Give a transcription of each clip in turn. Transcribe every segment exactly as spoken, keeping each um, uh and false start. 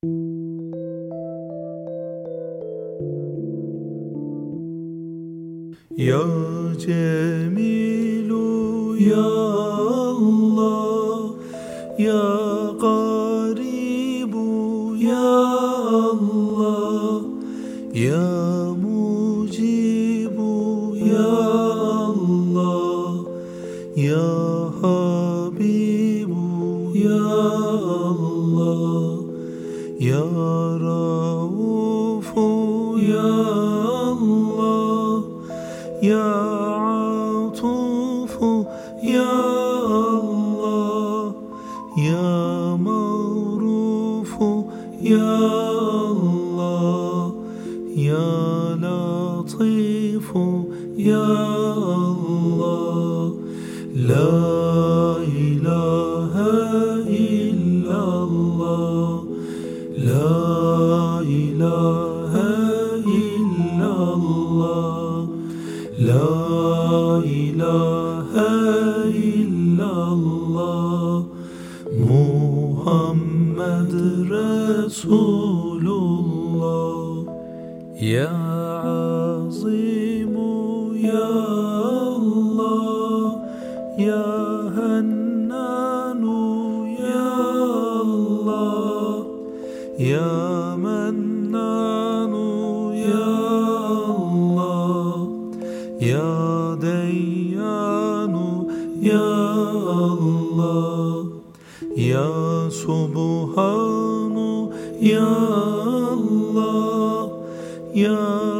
Ya Cemilu ya Allah, ya Garibu ya Allah, ya Mucibu ya Allah, ya Habibu ya Allah, ya Raufu ya Allah, ya Atufu ya Allah, ya Ma'rufu ya Allah, ya Latifu ya Allah. La ilahe illallah, la ilahe illallah, la ilahe illallah, Muhammed Resulullah. Ya Azimu ya Allah, ya Hannanu ya Allah, ya Mannanu ya Allah, ya Deyyanu ya Allah, ya Subhanu ya Allah, ya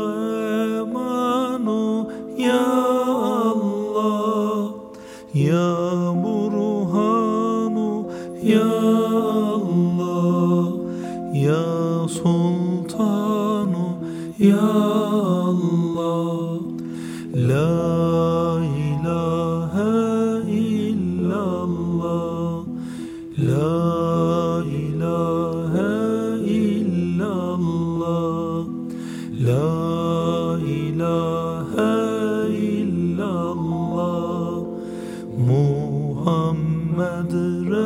Emanu ya Allah, ya Burhanu ya Allah, ya Sultanu ya Allah. La ilahe illallah, la ilahe illallah, la ilahe illallah, Muhammed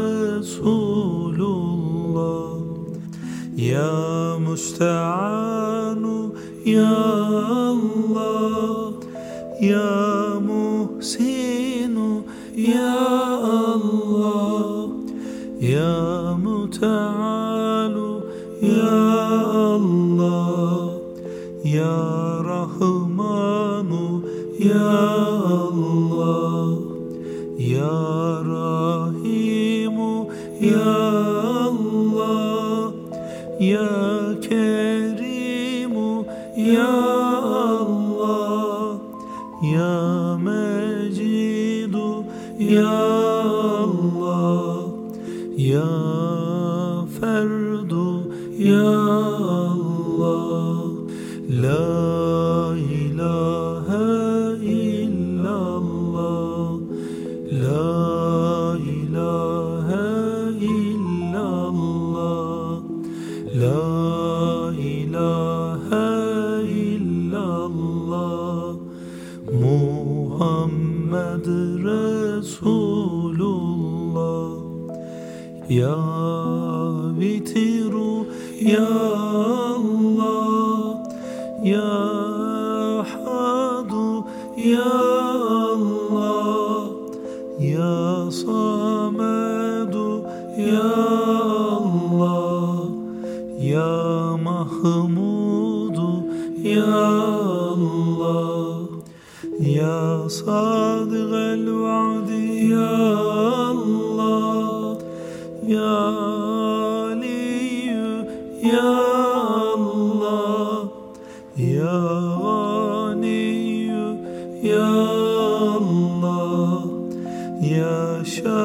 Resulullah. Ya Musta'anu ya Allah, ya Muhsinu ya Allah, ya Muta'alu ya Allah, ya Rahmanu ya Allah, ya Rahimu ya Allah, ya Kerimu ya Allah, ya Mecidu ya Allah, ya Ferdu ya Allah. La ilahe illallah, la ilahe illallah, la ilahe illallah, Muhammed Resulullah. Ya Vitiru ya Allah, ya Ahadu ya Allah, ya Samedu ya Allah, ya Mahmudu ya Allah, ya Sadık-el Va'di ya Allah, ya Aliyyü ya Allah, ya Ganiyyü ya Allah, ya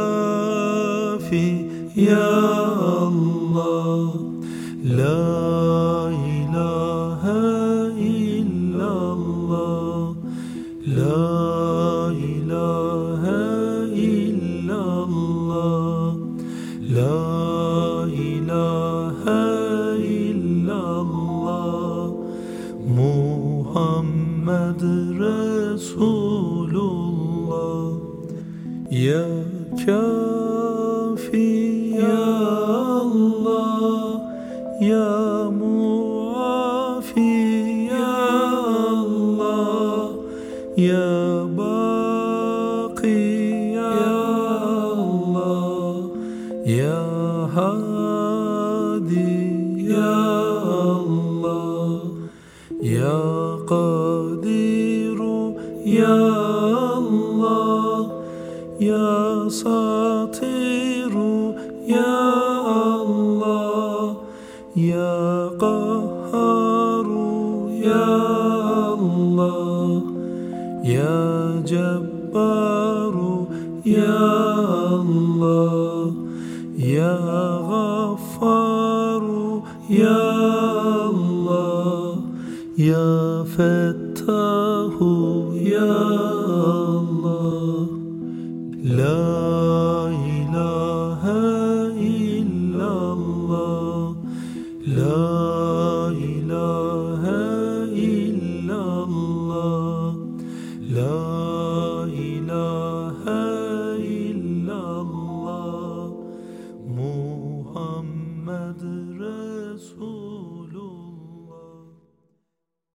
Şafi ya Allah. La ilahe illallah, la ilahe illallah, la ilahe illallah, Muhammed Resulullah. Ya Kafi ya Allah, يا معافي يا الله يا باقي يا الله يا هادي يا الله يا قدير يا الله يا ساطر يا الله يا قهار يا الله يا جبار يا الله يا غفار يا الله يا فتاه يا الله لا إله إلا الله لا